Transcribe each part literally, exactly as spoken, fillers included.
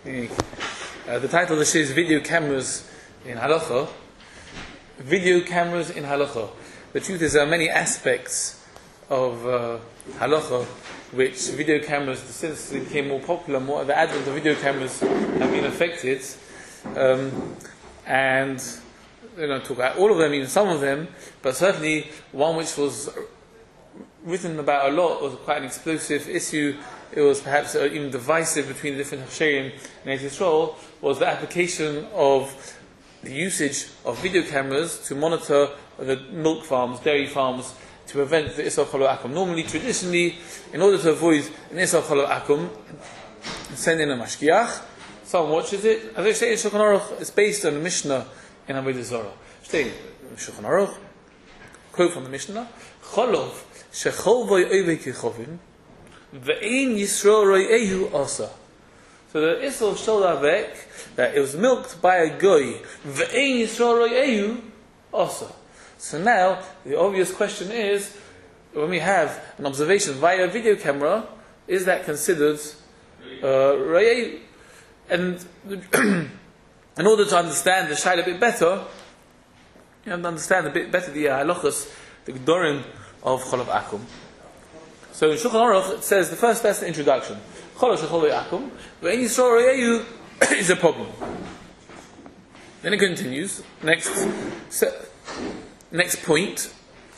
Uh, the title of the shir is Video Cameras in Halacha. Video Cameras in Halacha. The truth is there are many aspects of uh, Halacha which video cameras, since they became more popular, more the advent of video cameras have been affected. Um, and you know, talk about all of them, even some of them, but certainly one which was written about a lot, was quite an explosive issue. It was perhaps uh, even divisive between the different Hashayim and Eretz Yisrael, was the application of the usage of video cameras to monitor the milk farms, dairy farms, to prevent the Isar Cholo Akum. Normally, traditionally, in order to avoid an Isar Cholo Akum, send in a mashkiach, someone watches it. As I say in Shulchan Aruch, it's based on the Mishnah in Avodah Zarah. Stay in Shulchan Aruch, quote from the Mishnah, Cholov shecholvoi ovei kichovim ve'ein Yisrael ro'ehu asa. So the Isar Shol Avek, that it was milked by a goy, ve'ein Yisrael ro'ehu asa. So now, the obvious question is, when we have an observation via a video camera, is that considered uh, ro'ehu? And in order to understand the shayla a bit better, you have to understand a bit better the halachas, the gedorim of Cholav Akum. So in Shulchan Aruch it says the first that's the introduction. Cholav Shecholei Akum, but in Yisrael Ro'ehu is a problem. Then it continues. Next, so, next point.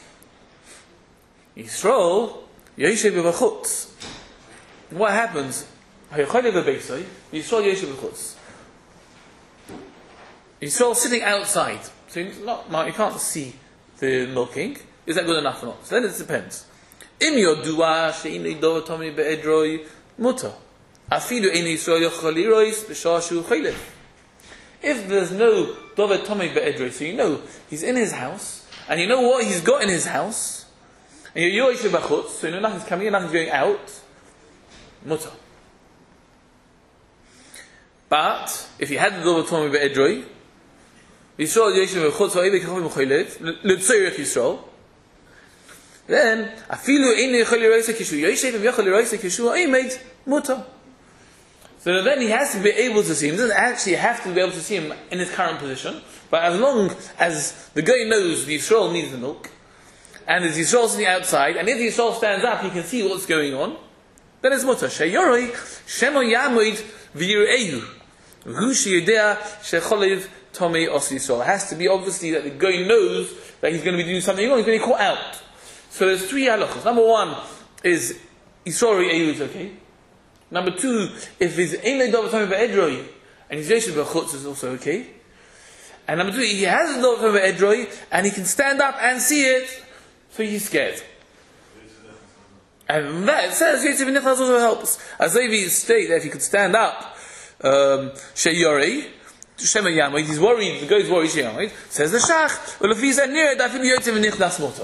Yisrael Yeshev b'chutz. What happens? Yisrael Yeshev b'chutz. Yisrael sitting outside, so you, not, you can't see the milking. Is that good enough or not? So then it depends. Im yodua she'inei dover tomei be'edroi muta. Afilu einei Yisrael yochal lirois b'shah shu chaylev. If there's no dover tomei be'edroi, so you know he's in his house, and you know what he's got in his house, and you're yoishev b'chutz, so you know nothing's coming in, nothing's going out, muta. But if you had the dover tomei be'edroi, Yisrael Yeshev b'chutz ha'evei kichovim chaylev l'tzorech Yisrael, then afilu einei yochal lirois kishu yoshev and yochal lirois kishu ha'emed muta. So then he has to be able to see him. He doesn't actually have to be able to see him in his current position, but as long as the guy knows the Yisrael needs the milk, and the Yisrael sitting outside, and if the Yisrael stands up, he can see what's going on, then it's muta. Sheyoroi shemo yamoid v'yirehu hu sheyodea shecholev tomei os Yisrael. It has to be obviously that the guy knows that he's going to be doing something wrong. He's going to be caught out. So there's three halachas. Number one is Yisrael Ro'ehu is okay. Number two, if he's Einei Dover Tomei Be'edroi and he's Yeshev b'chutz is also okay. And number three, he has a Dover Tomei Be'edroi and he can stand up and see it, so he's scared. And that it says Yetziv Nichnas also helps. As Levi state that if he could stand up, um, Sheyorei, Shema Yamoid, he's worried, the guy's worried, Sheyamoid, says the Shach, well if he's near it, I think Yetziv Nichnas Mota.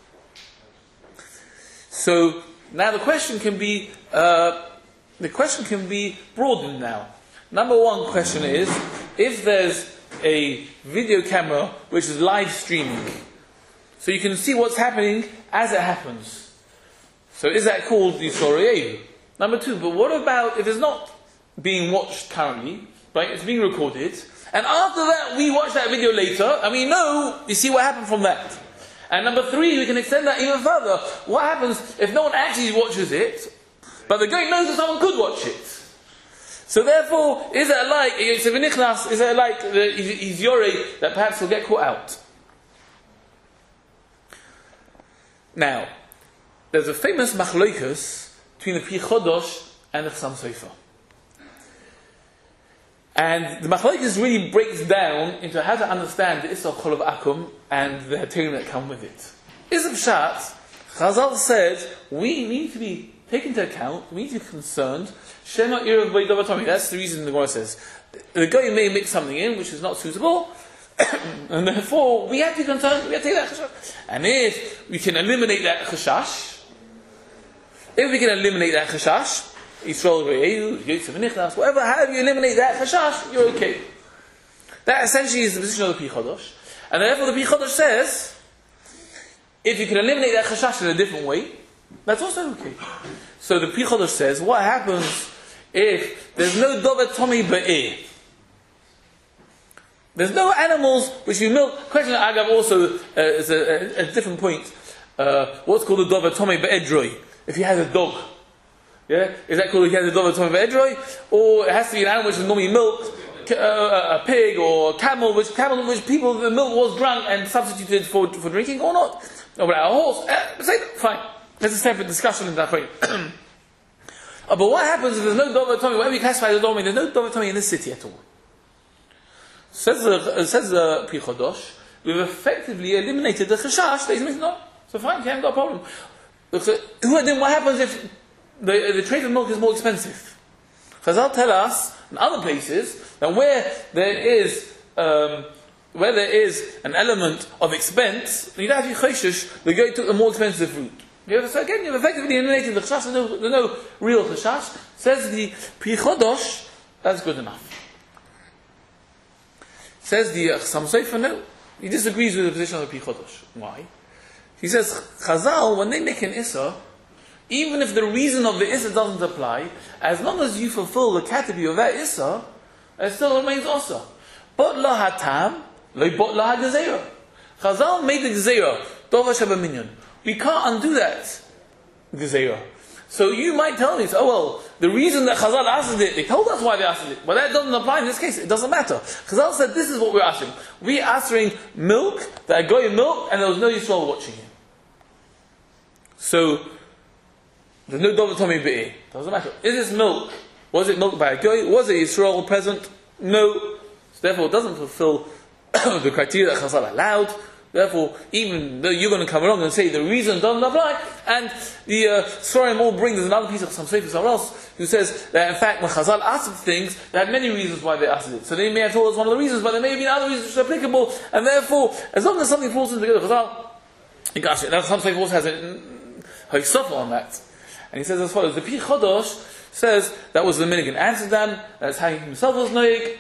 So now the question can be uh, the question can be broadened now. Number one question is, if there's a video camera which is live streaming, so you can see what's happening as it happens. So is that called Yisrael Ro'ehu? Number two, but what about if it's not being watched currently, right? It's being recorded, and after that we watch that video later, and we know, you see what happened from that. And number three, we can extend that even further. What happens if no one actually watches it, but the guy knows that someone could watch it? So therefore, is it like, is it like he's yorei that perhaps he'll get caught out? Now, there's a famous machlokas between the Pri Chodosh and the Chassam Sofer. And the machlokes really breaks down into how to understand the Isar Cholav Akum and the Heterim that come with it. Is a pshat, Chazal said, we need to be taken into account, we need to be concerned, Shema Irav B'Dover Tomei. That's the reason the Gemara says. The guy may mix something in which is not suitable, and therefore we have to be concerned, we have to take that chashash. And if we can eliminate that chashash, if we can eliminate that chashash, Yisrael Ro'ehu, Yetziv Nichnas, whatever, however you eliminate that chashash, you're okay. That essentially is the position of the Pri Chodosh. And therefore the Pri Chodosh says, if you can eliminate that chashash in a different way, that's also okay. So the Pri Chodosh says, what happens if there's no dover tommy ba'ir. There's no animals which you milk. Question Agab also uh, is a, a, a different point. Uh, what's called a dover tommy ba'edroi? If he has a dog, yeah, is that called if he has a dover tommy ba'edroi, or it has to be an animal which is normally milked, uh, a pig or a camel, which camel which people the milk was drunk and substituted for for drinking or not, or a horse. Uh, say fine. There's a separate discussion in that point. uh, but what happens if there's no dover tommy? Whatever you classify as dover, there's no dover tommy in this city at all. Says the says the Pri Chodosh, we've effectively eliminated the chashash. They say no, so fine, you haven't got a problem. So, then what happens if the the trade of milk is more expensive? Chazal tell us in other places that where there is um, where there is an element of expense, you don't have to chashish. The guy took the more expensive route. Yeah, so again, you've effectively eliminated the chashash. There's no, there's no real chashash. Says the Pri Chodosh, that's good enough. Says the Chassam Sofer, no, he disagrees with the position of the Pri Chodosh. Why? He says, Chazal, when they make an Issa, even if the reason of the Issa doesn't apply, as long as you fulfill the category of that Issa, it still remains Osa. But la hatam, but la ha-gezerah. Chazal made the Gezerah, Dova Sheba Minyan. We can't undo that Gezerah. So you might tell me, oh well, the reason that Chazal asked it, they told us why they asked it, but that doesn't apply in this case, it doesn't matter. Chazal said this is what we're asking. We're asking milk, that goy milk, and there was no Yisrael watching him. So, there's no Dover Tommy Be'eh. Doesn't matter. Is this milk? Was it milk by a goy? Was it Yisrael present? No. So therefore it doesn't fulfill the criteria that Chazal allowed. Therefore, even though you're going to come along and say the reason doesn't apply, and the uh, Sforim all bring, there's another piece of some Sefer somewhere else, who says that in fact when Chazal asked things, they had many reasons why they asked it. So they may have told us one of the reasons, but there may have been other reasons which are applicable, and therefore, as long as something falls into together, Chazal, you got it. Now some Sefer also has a Haisafah on that. And he says as follows, the Pri Chodosh says that was the minhag in Amsterdam, that's how he himself was noig.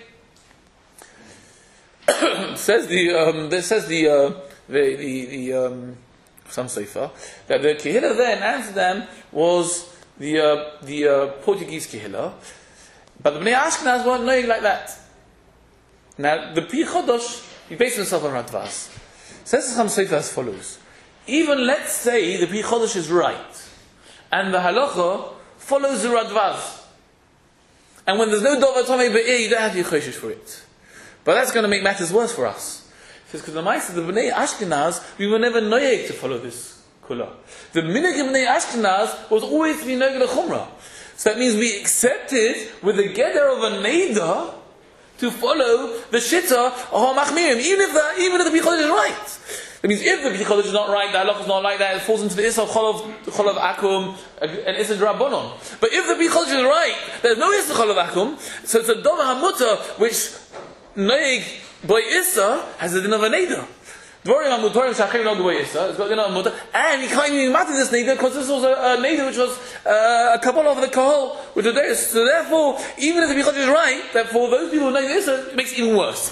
says the um, that says the uh, the the, the um, some sefer that the kehillah there in Amsterdam was the uh, the uh, Portuguese kehillah, but the Bnei Ashkenaz weren't knowing like that. Now the Pri Chodosh he based himself on Radvaz. Says some sefer as follows: even let's say the Pri Chodosh is right, and the halacha follows the Radvaz, and when there's no dover tomei be'ir, you don't have to be choshesh for it. But that's going to make matters worse for us. He says, because the Ma'aseh, the Bnei Ashkenaz, we were never noyeg to follow this kula. The minhag of Bnei Ashkenaz was always to be noyeg the chumrah. So that means we accepted with the gather of a neidah to follow the shitta of HaMachmirim, even if the even if the Pri Chodosh is right. That means if the Pri Chodosh is not right, the halakha is not like that, it falls into the Issa of Cholav, Cholav Akum, and Issa Drabonon. But if the Pri Chodosh is right, there's no Issa Cholav Akum, so it's a Dova HaMuta, which Noig boy Issa has a din of a neidah. Dvorim HaMutorim Shachim Nog boy Issa, it's got a din of a muta, and he can't even matter this neidah because this was a, a neidah which was uh, a couple of the kahal with the days. So therefore, even if the Pri Chodosh is right, that for those people who know Issa, it makes it even worse.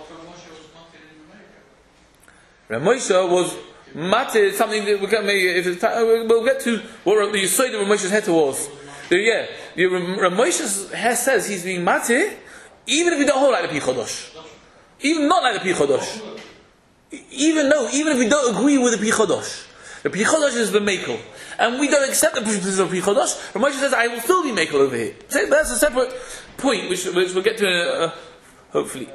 Rav Moshe was matir, something that we'll get, maybe, if it's, we'll get to what the Yisod of Rav Moshe's heter was. The, yeah, the Rav Moshe's hair says he's being matir, even if we don't hold like the Pri Chodosh. Even not like the Pri Chodosh. Even no, even if we don't agree with the Pri Chodosh. The Pri Chodosh is the Mekel. And we don't accept the position of Pri Chodosh. Rav Moshe says, I will still be Mekel over here. So that's a separate point, which, which we'll get to uh, hopefully.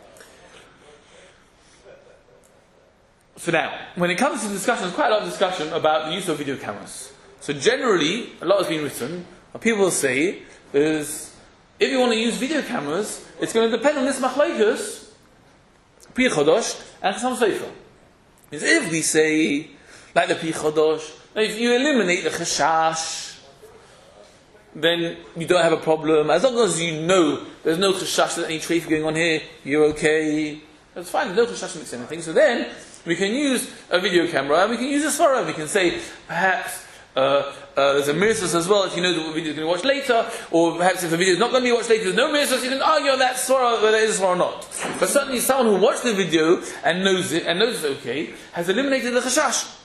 So now, when it comes to discussion, there's quite a lot of discussion about the use of video cameras. So generally, a lot has been written. What people will say is, if you want to use video cameras, it's going to depend on this machlokes, Pri Chodosh, and some sefer. If we say, like the Pri Chodosh, if you eliminate the chashash, then you don't have a problem. As long as you know there's no chashash, there's any treifa going on here, you're okay. That's fine, there's no chashash makes anything. So then, we can use a video camera, and we can use a svara. We can say, perhaps, uh, uh, there's a mirrors as well, if you know the video is going to watch later, or perhaps if the video is not going to be watched later, there's no mirrors, you can argue on that svara, whether it is a svara or not. But certainly someone who watched the video, and knows it, and knows it's okay, has eliminated the chashash.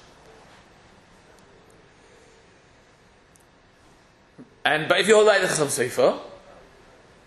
And, but if you hold like the Chassam Sofer,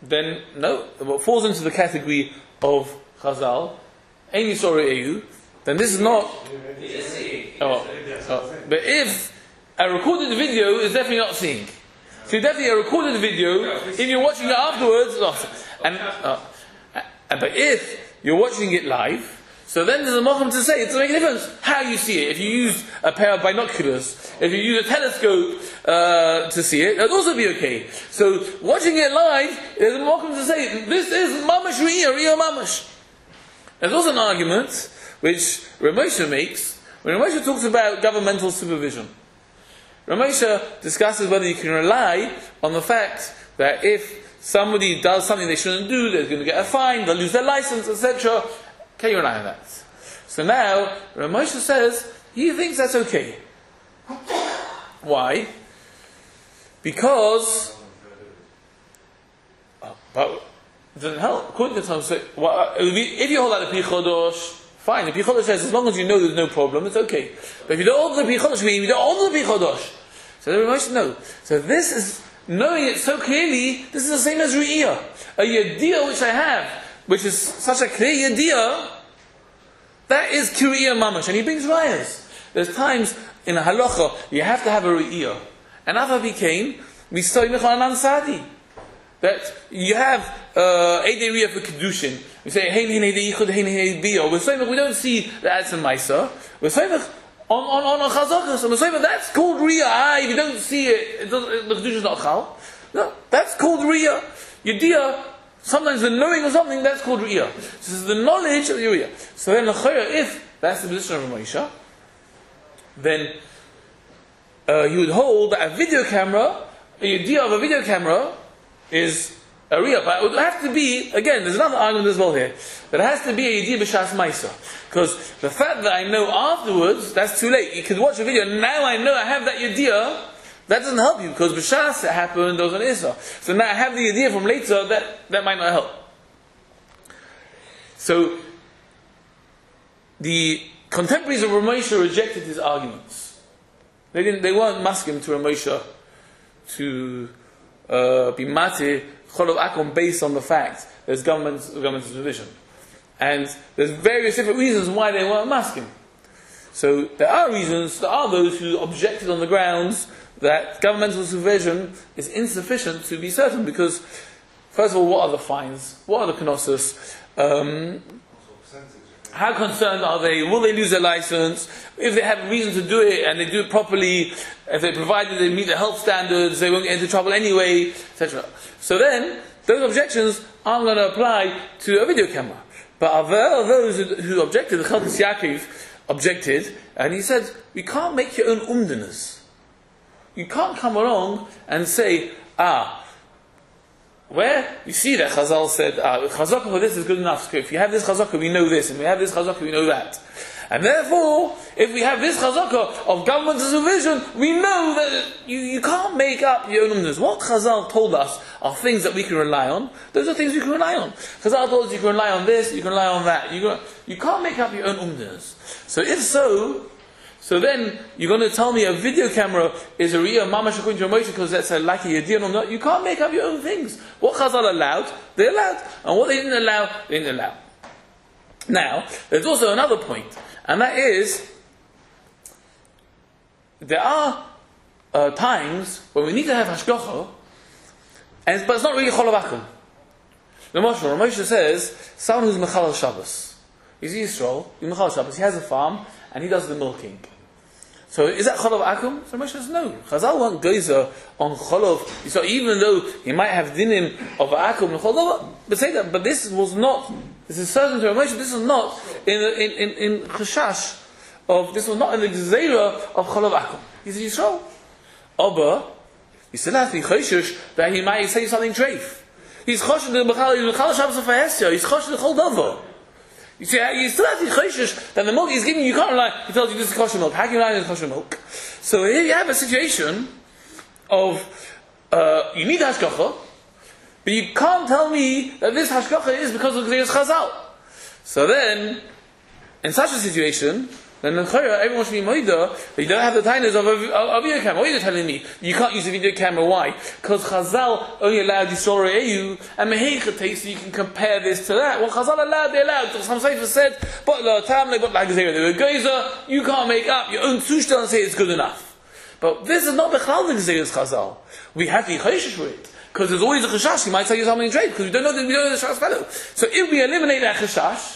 then no, what falls into the category of Chazal, Ein Yisrael Eyu, then this is not. Oh, oh. But if a recorded video is definitely not seeing, so definitely a recorded video, if you're watching it afterwards, and uh, but if you're watching it live, so then there's a mokum to say it doesn't make a difference how you see it. If you use a pair of binoculars, if you use a telescope uh, to see it, it'll also be okay. So watching it live, there's a mokum to say this is mamash riyah, riyah mamash. There's also an argument which Ramosha makes when Ramosha talks about governmental supervision. Ramosha discusses whether you can rely on the fact that if somebody does something they shouldn't do, they're going to get a fine, they'll lose their license, et cetera. Can you rely on that? So now, Ramosha says he thinks that's okay. Why? Because, oh, but it doesn't help. According to some, say, well, if you hold out the Pi Chodosh, fine. The Pi Chodosh says as long as you know there's no problem, it's okay. But if you don't hold the Pi Chodosh, you don't hold the Pi Chodosh. So the Ramosha no. So this is knowing it so clearly. This is the same as Ru'iyah, a Yediyah which I have, which is such a clear Yediyah. That is Kiriyah Mamash, and he brings rayas. There's times in a halacha you have to have a Ru'iyah. And Ava became Mistoy Mechal Ansadi. That you have Eidei Riyah for Kedushin. We say, Hein Hein Eidei Yichud, Hein Hein Eidei Biyo. We're saying we don't see that it's a Maisa. We're saying on, on, on a Chazakah. So we're saying that's called Riyah. Ah, if you don't see it, it doesn't, the Kedushin is not Chal. No, that's called Riyah. Yediyah. Sometimes the knowing of something, that's called Riyah. This is the knowledge of the Riyah. So then, if that's the position of Ramosha, then uh, he would hold that a video camera, the idea of a video camera is a Riyah. But it would have to be, again, there's another argument as well here, that it has to be a idea b'shas Maisa. Because the fact that I know afterwards, that's too late. You could watch a video, now I know I have that idea. That doesn't help you, because b'shas it happened, there was an Issa. So now I have the idea from later, that, that might not help. So, the contemporaries of Ramosha rejected his arguments. They didn't, they weren't masking to Ramosha to uh, be mati, cholov akom, based on the fact there's government, government supervision. And there's various different reasons why they weren't masking. So, there are reasons, there are those who objected on the grounds that governmental supervision is insufficient to be certain, because, first of all, what are the fines? What are the knossos? Um, how concerned are they? Will they lose their license? If they have a reason to do it and they do it properly, if they provided they meet the health standards, they won't get into trouble anyway, et cetera. So then, those objections aren't going to apply to a video camera. But are there those who objected? The Chelkas Yaakov objected, and he said, we can't make your own umdinas. You can't come along and say, ah, where you see that Chazal said, ah, Chazakah for this is good enough. So if you have this Chazakah, we know this, and we have this Chazakah, we know that. And therefore, if we have this Chazakah of government supervision, we know that you, you can't make up your own umdinas. What Chazal told us are things that we can rely on. Those are things we can rely on. Chazal told us you can rely on this, you can rely on that. You, can, you can't make up your own umdinas. So if so, So then, you're going to tell me a video camera is a Riyah Mamash according to Ramosha because that's a like a Yediyah or not. You can't make up your own things. What Chazal allowed, they allowed. And what they didn't allow, they didn't allow. Now, there's also another point. And that is, there are uh, times when we need to have Hashgacha, and, but it's not really Cholav Akum. Ramosha, Ramosha says, someone who's Mechal Shabbos. He's Yisrael, he's Mechal Shabbos, he has a farm, and he does the milking. So is that Cholov Akum? So Moshe says no. Chazal won't geyser on Cholov. So even though he might have dinim of Akum and Cholov, but say that. But this was not. This is certain to Moshe. This is not in in in, in Chashash of. This was not in the Gezerah of Cholov Akum. He's Yisrael. Oba, you still have to be choshesh that he might say something treif. He's choshesh the Mechal Shabbos of Hesya. He's choshesh the Chol Dava. You see, you still have to be choshesh that the milk he's giving you, you can't rely. He tells you this is kosher milk. How can you rely on kosher milk? So here you have a situation of uh, you need hashgacha, but you can't tell me that this hashgacha is because of Gzeirus Chazal. So then, in such a situation, then the Chayra, everyone should be moida. You don't have the tinies of a, a, a video camera. What are you telling me? You can't use a video camera. Why? Because Chazal only allowed Yisrael Re'eyu and Meheichate, so you can compare this to that. Well, Chazal allowed, they allowed. Some Sefer said, but la tam le but la gezerah. They were geyser. You can't make up your own sushta and say it's good enough. But this is not the Chal the gezerah's Chazal. We have to be chayshish for it. Because there's always a chashash. He might tell you something in trade because we don't know that we don't know the shas fellow. So if we eliminate that chashash,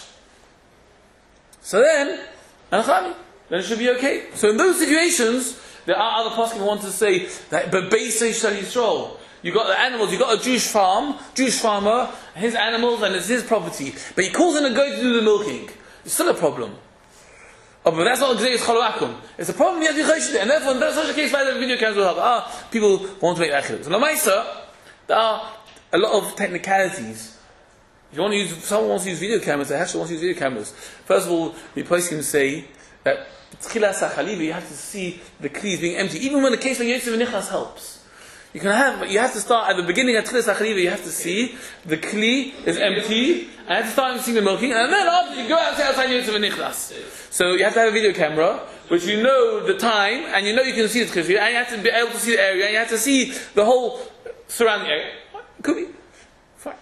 so then, then it should be okay. So in those situations, there are other poskim who want to say that, but Beisei Shal Yisrael, you got the animals, you got a Jewish farm, Jewish farmer, his animals, and it's his property. But he calls in a goat to do the milking. It's still a problem. Oh, but that's not Gzeirus Chol Akum. It's a problem you have to be choshed, and therefore in such a case, why the video cameras will help. Ah, people want to make that chiluk. So Lamaisa, there are a lot of technicalities. If you want to use, someone wants to use video cameras, they actually want to use video cameras. First of all, the place can say that Tchila Sachaliva, you have to see the kli is being empty. Even when the case when Yetziv Nichlas helps. You can have, but you have to start at the beginning of Tchila Sachaliva, you have to see the kli is empty, and you have to start seeing the milking, and then after you go outside outside Yetziv Nichlas. So you have to have a video camera, which you know the time, and you know you can see the kli, and you have to be able to see the area, and you have to see the whole surrounding area. Could be. Fine.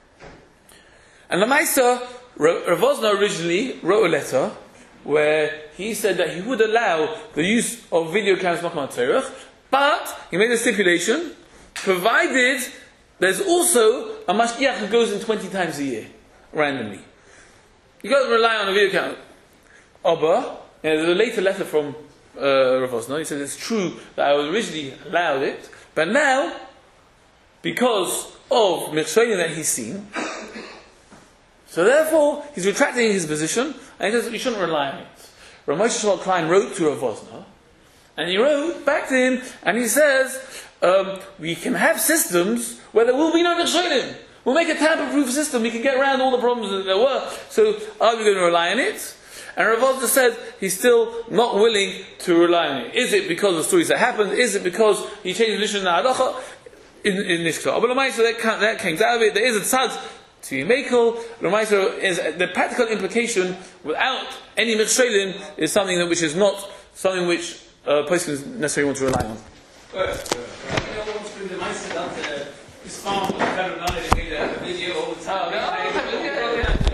And the Maisa, Rav Wosner originally wrote a letter where he said that he would allow the use of video cameras but he made a stipulation, provided there's also a mashgiach who goes in twenty times a year, randomly. You got to rely on a video camera. Abba, there's a later letter from uh, Rav Wosner, he said it's true that I originally allowed it, but now, because of Mirshoyin that he's seen, so therefore, he's retracting his position, and he says you shouldn't rely on it. Rav Moshe Shlomo Klein wrote to Rav Wosner, and he wrote back to him, and he says, um, we can have systems where there will be no Mirshoyin. We'll make a tamper-proof system, we can get around all the problems that there were, so are we going to rely on it? And Rav Wosner said he's still not willing to rely on it. Is it because of stories that happened? Is it because he changed the mission in the halacha? In, in this class. But Lamaisa, that, that came out of it. There is a tzad to be makel. Lamaisa is the practical implication without any mitzvah is something that which is not something which a person necessarily want to rely on. This farm was very nice. They made a video all the time.